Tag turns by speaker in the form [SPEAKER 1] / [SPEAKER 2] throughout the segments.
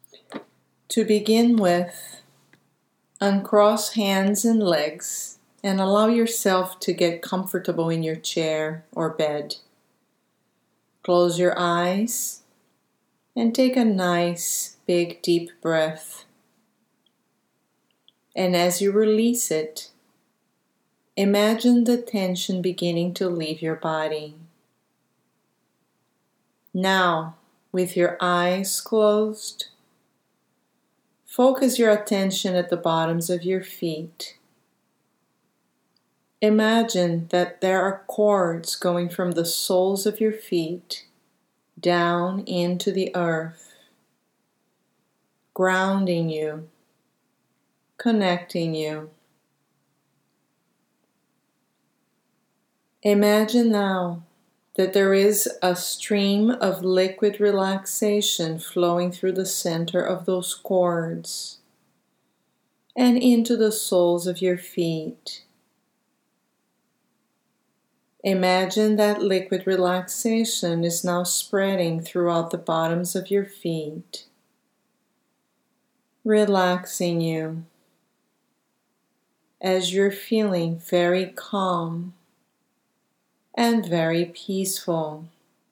[SPEAKER 1] To begin with, uncross hands and legs and allow yourself to get comfortable in your chair or bed. Close your eyes and take a nice, big, deep breath. And as you release it, imagine the tension beginning to leave your body. Now, with your eyes closed, focus your attention at the bottoms of your feet. Imagine that there are cords going from the soles of your feet down into the earth, grounding you, connecting you. Imagine now that there is a stream of liquid relaxation flowing through the center of those cords and into the soles of your feet. Imagine that liquid relaxation is now spreading throughout the bottoms of your feet, relaxing you as you're feeling very calm and very peaceful.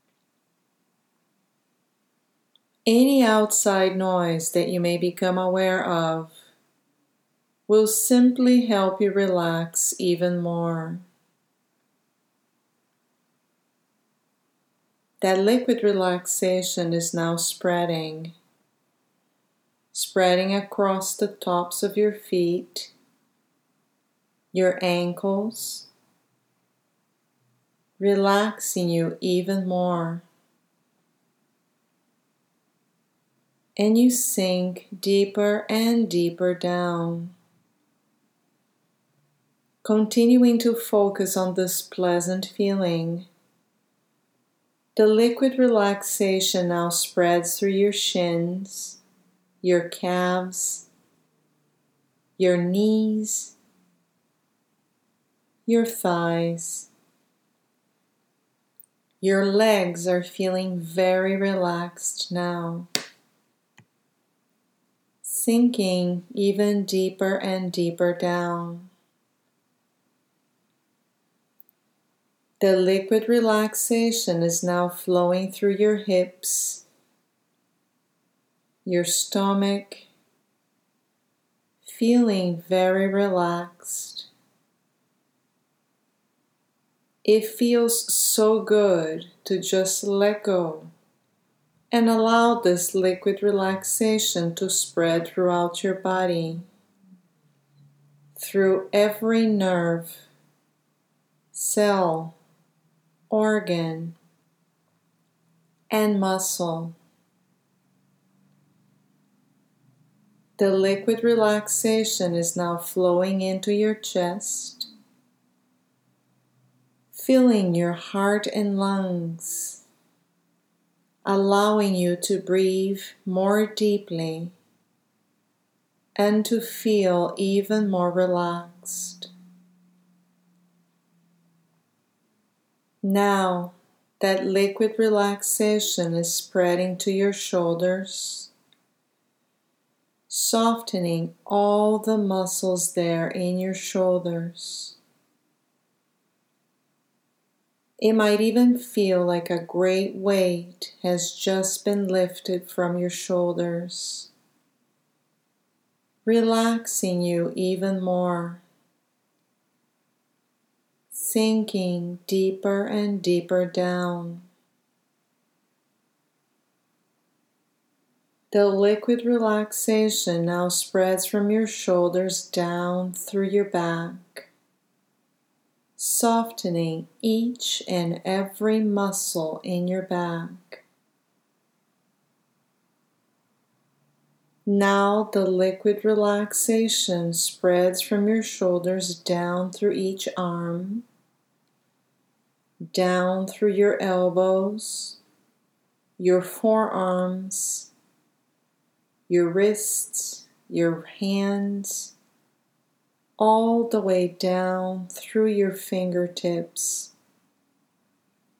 [SPEAKER 1] Any outside noise that you may become aware of will simply help you relax even more. That liquid relaxation is now spreading across the tops of your feet, your ankles, relaxing you even more. And you sink deeper and deeper down, continuing to focus on this pleasant feeling. The liquid relaxation now spreads through your shins, your calves, your knees, your thighs. Your legs are feeling very relaxed now, sinking even deeper and deeper down. The liquid relaxation is now flowing through your hips, your stomach, feeling very relaxed. It feels so good to just let go and allow this liquid relaxation to spread throughout your body, through every nerve, cell, organ, and muscle. The liquid relaxation is now flowing into your chest, filling your heart and lungs, allowing you to breathe more deeply and to feel even more relaxed. Now that liquid relaxation is spreading to your shoulders, softening all the muscles there in your shoulders. It might even feel like a great weight has just been lifted from your shoulders, relaxing you even more, sinking deeper and deeper down. The liquid relaxation now spreads from your shoulders down through your back, softening each and every muscle in your back. Now the liquid relaxation spreads from your shoulders down through each arm, down through your elbows, your forearms, your wrists, your hands, all the way down through your fingertips.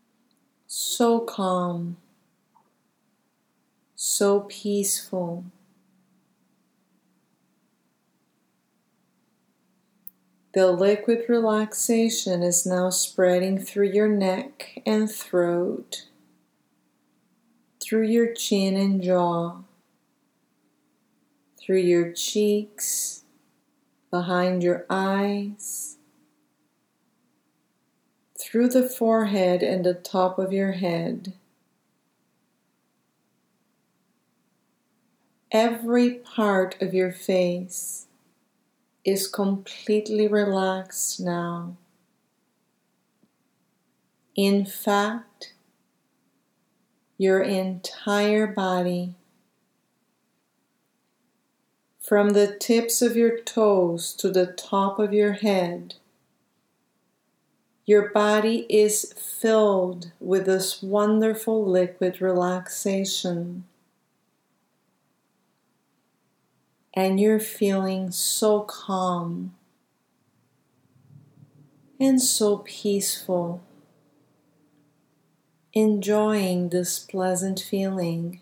[SPEAKER 1] So calm, so peaceful, The liquid relaxation is now spreading through your neck and throat, through your chin and jaw, through your cheeks, behind your eyes, through the forehead and the top of your head. Every part of your face is completely relaxed now. In fact, your entire body, from the tips of your toes to the top of your head, your body is filled with this wonderful liquid relaxation. And you're feeling so calm and so peaceful, enjoying this pleasant feeling,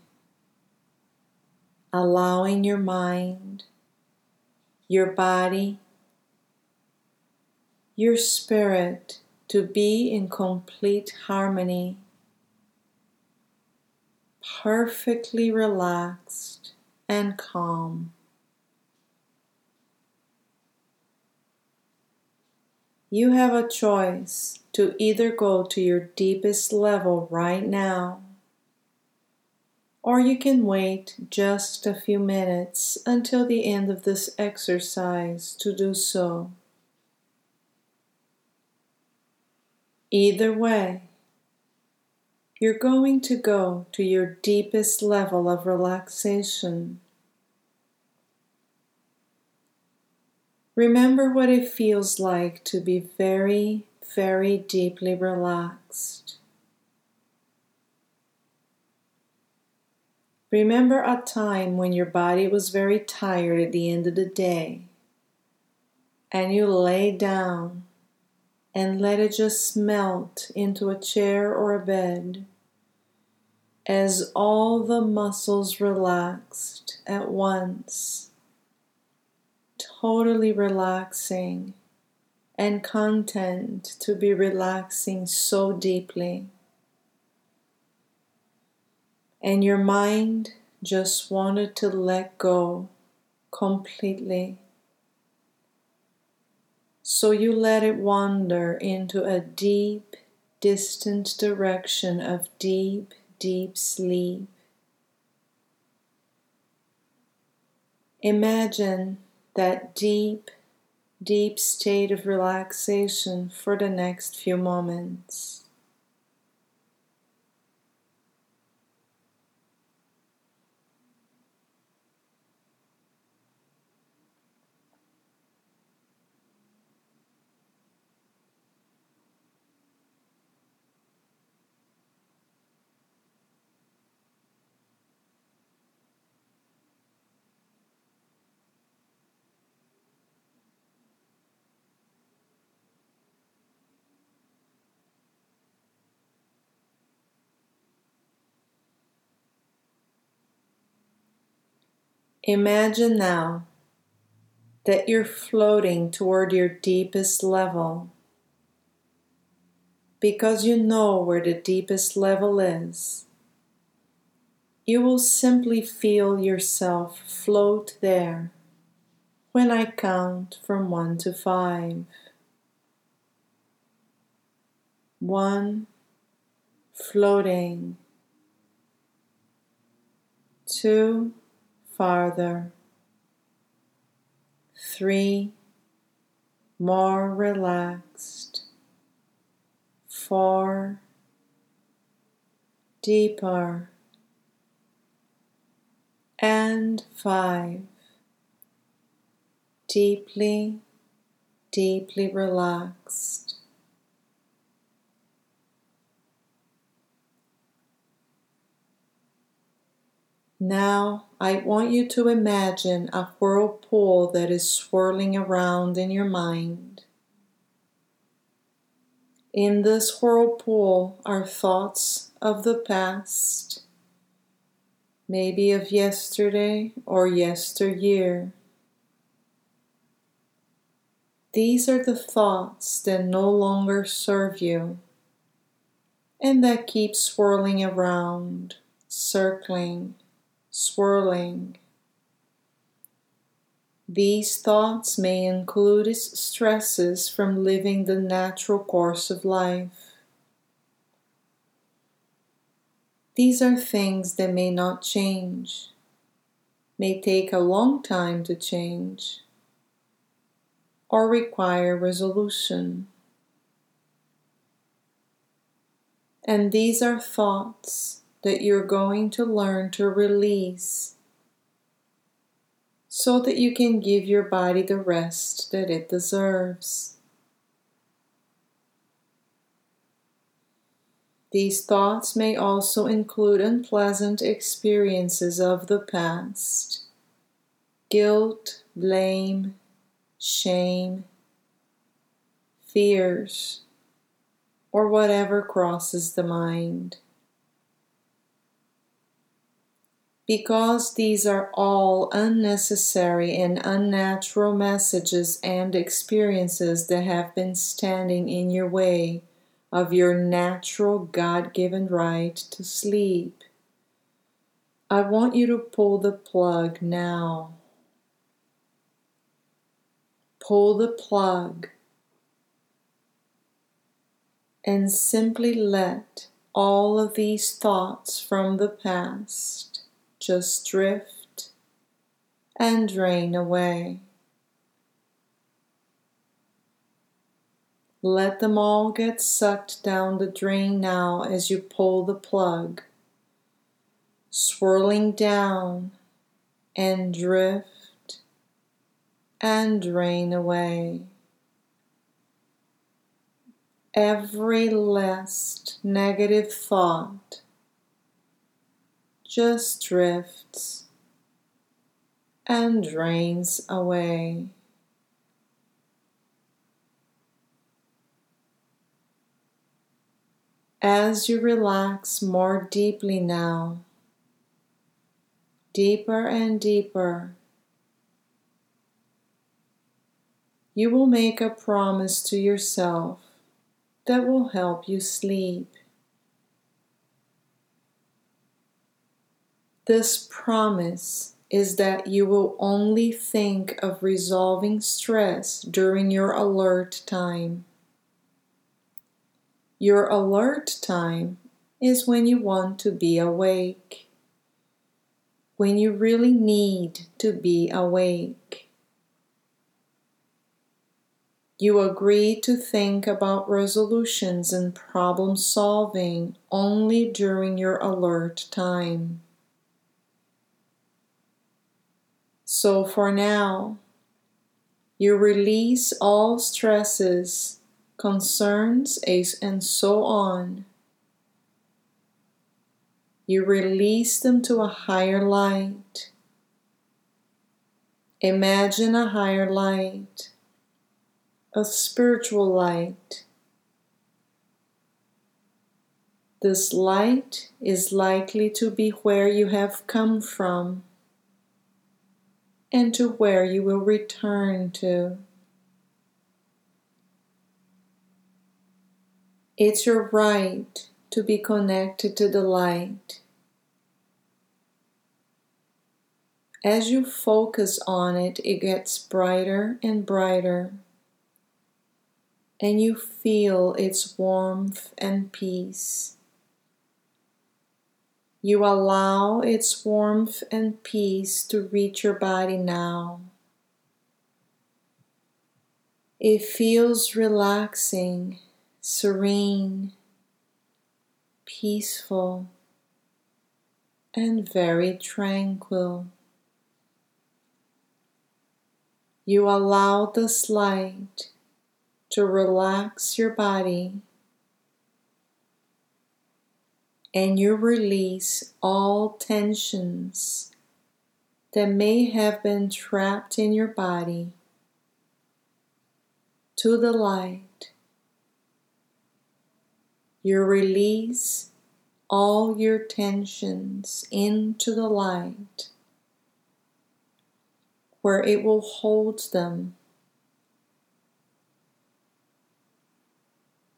[SPEAKER 1] allowing your mind, your body, your spirit to be in complete harmony, perfectly relaxed and calm. You have a choice to either go to your deepest level right now, or you can wait just a few minutes until the end of this exercise to do so. Either way, you're going to go to your deepest level of relaxation. Remember what it feels like to be very, very deeply relaxed. Remember a time when your body was very tired at the end of the day, and you lay down and let it just melt into a chair or a bed as all the muscles relaxed at once, totally relaxing and content to be relaxing so deeply. And your mind just wanted to let go completely. So you let it wander into a deep, distant direction of deep, deep sleep. Imagine that deep, deep state of relaxation for the next few moments. Imagine now that you're floating toward your deepest level. Because you know where the deepest level is, you will simply feel yourself float there when I count from 1 to 5. 1, floating. 2, farther. 3, more relaxed. 4, deeper. And 5, deeply, deeply relaxed. Now, I want you to imagine a whirlpool that is swirling around in your mind. In this whirlpool are thoughts of the past, maybe of yesterday or yesteryear. These are the thoughts that no longer serve you and that keep swirling around, circling, swirling. These thoughts may include stresses from living the natural course of life. These are things that may not change, may take a long time to change, or require resolution. And these are thoughts that you're going to learn to release so that you can give your body the rest that it deserves. These thoughts may also include unpleasant experiences of the past, guilt, blame, shame, fears, or whatever crosses the mind. Because these are all unnecessary and unnatural messages and experiences that have been standing in your way of your natural God-given right to sleep, I want you to pull the plug now. Pull the plug and simply let all of these thoughts from the past just drift and drain away. Let them all get sucked down the drain now as you pull the plug, swirling down and drift and drain away. Every last negative thought just drifts and drains away. As you relax more deeply now, deeper and deeper, you will make a promise to yourself that will help you sleep. This promise is that you will only think of resolving stress during your alert time. Your alert time is when you want to be awake, when you really need to be awake. You agree to think about resolutions and problem solving only during your alert time. So for now, you release all stresses, concerns, and so on. You release them to a higher light. Imagine a higher light, a spiritual light. This light is likely to be where you have come from and to where you will return to. It's your right to be connected to the light. As you focus on it, it gets brighter and brighter, and you feel its warmth and peace. You allow its warmth and peace to reach your body now. It feels relaxing, serene, peaceful, and very tranquil. You allow this light to relax your body, and you release all tensions that may have been trapped in your body to the light. You release all your tensions into the light, where it will hold them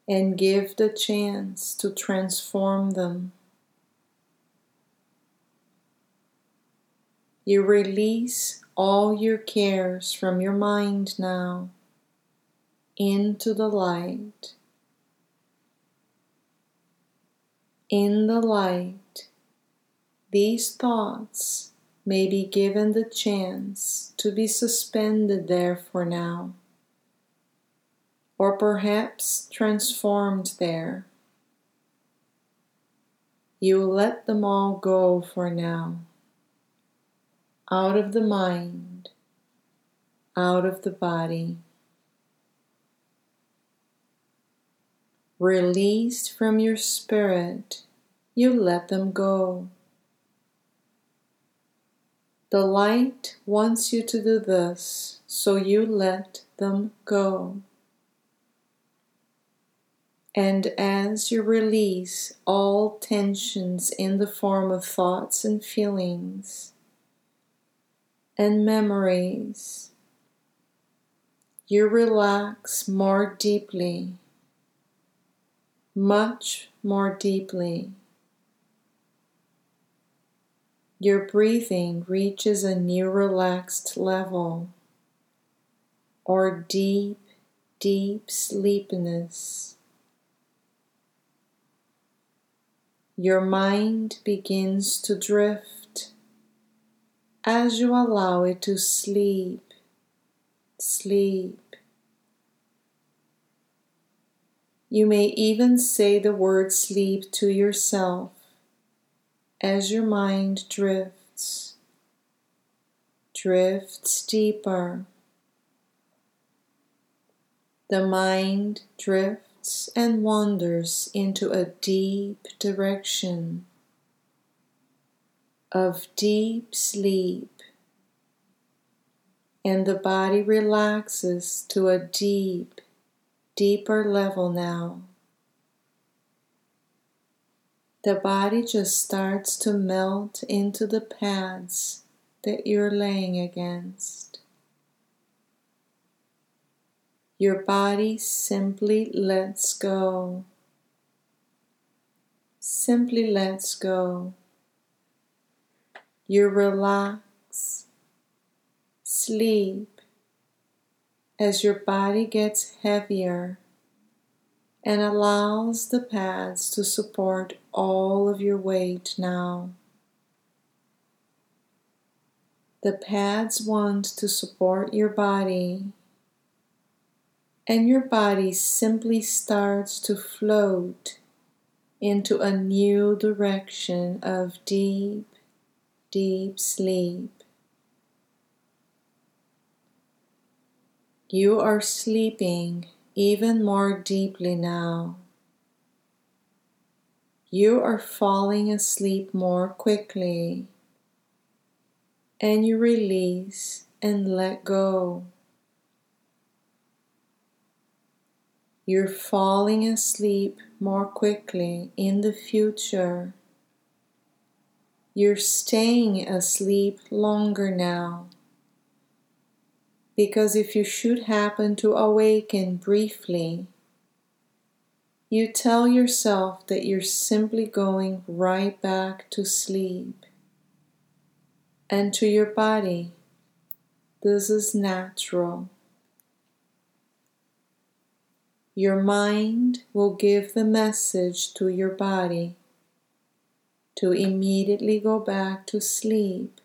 [SPEAKER 1] and give the chance to transform them. You release all your cares from your mind now into the light. In the light, these thoughts may be given the chance to be suspended there for now, or perhaps transformed there. You let them all go for now, out of the mind, out of the body. Released from your spirit, you let them go. The light wants you to do this, so you let them go. And as you release all tensions in the form of thoughts and feelings and memories, you relax more deeply, much more deeply. Your breathing reaches a new relaxed level, or deep, deep sleepiness. Your mind begins to drift as you allow it to sleep, sleep. You may even say the word sleep to yourself as your mind drifts, drifts deeper. The mind drifts and wanders into a deep direction of deep sleep, and the body relaxes to a deep, deeper level now. The body just starts to melt into the pads that you're laying against. Your body simply lets go. Simply lets go. You relax, sleep, as your body gets heavier and allows the pads to support all of your weight now. The pads want to support your body, and your body simply starts to float into a new direction of deep, deep sleep. You are sleeping even more deeply now. You are falling asleep more quickly, and you release and let go. You're falling asleep more quickly in the future. You're staying asleep longer now, because if you should happen to awaken briefly, you tell yourself that you're simply going right back to sleep. And to your body, this is natural. Your mind will give the message to your body to immediately go back to sleep,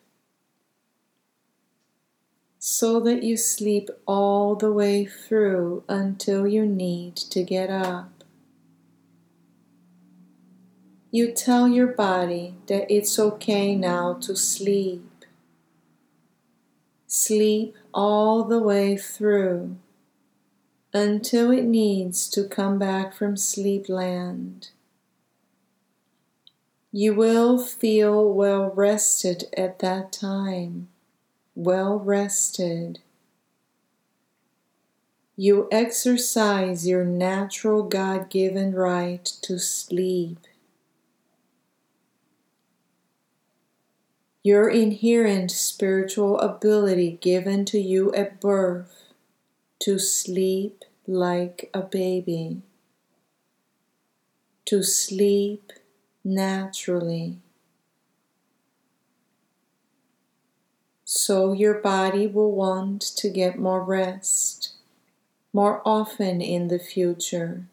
[SPEAKER 1] so that you sleep all the way through until you need to get up. You tell your body that it's okay now to sleep. Sleep all the way through until it needs to come back from sleepland. You will feel well rested at that time, well rested. You exercise your natural God-given right to sleep. Your inherent spiritual ability given to you at birth to sleep like a baby. to sleep naturally. So your body will want to get more rest more often in the future.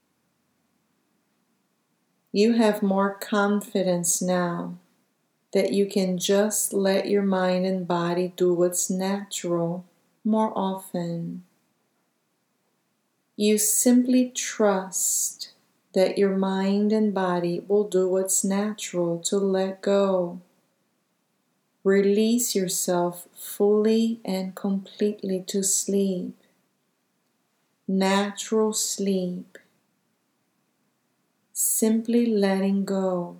[SPEAKER 1] You have more confidence now that you can just let your mind and body do what's natural more often. You simply trust that your mind and body will do what's natural to let go. Release yourself fully and completely to sleep. Natural sleep. Simply letting go.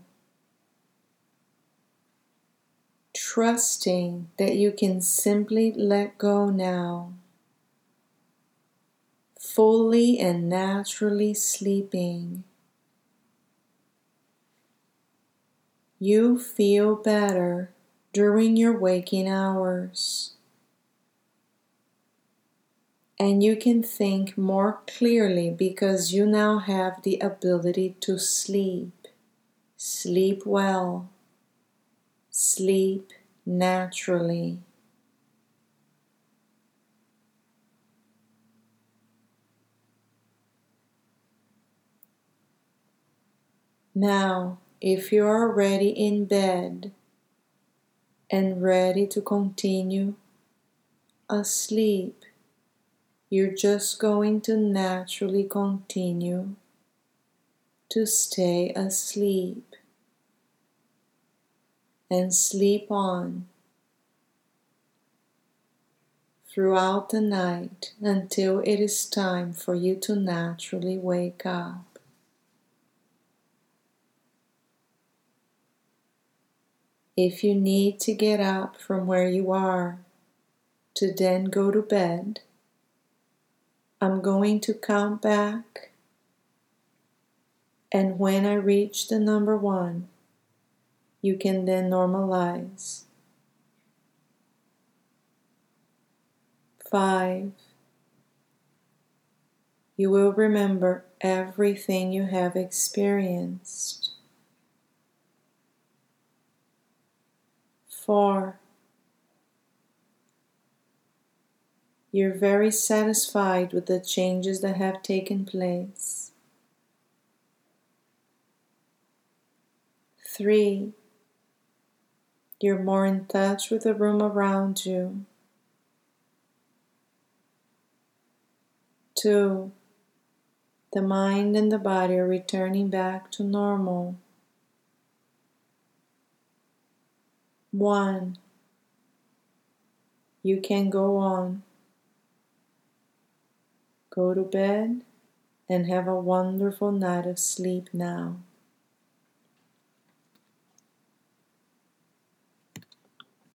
[SPEAKER 1] Trusting that you can simply let go now. Fully and naturally sleeping. You feel better during your waking hours. And you can think more clearly because you now have the ability to sleep. Sleep well. Sleep naturally. Now, if you are already in bed and ready to continue asleep, you're just going to naturally continue to stay asleep and sleep on throughout the night until it is time for you to naturally wake up. If you need to get up from where you are to then go to bed, I'm going to count back, and when I reach the number 1, you can then normalize. 5. You will remember everything you have experienced. 4. You're very satisfied with the changes that have taken place. 3. You're more in touch with the room around you. 2. The mind and the body are returning back to normal. 1. You can go on. Go to bed and have a wonderful night of sleep now.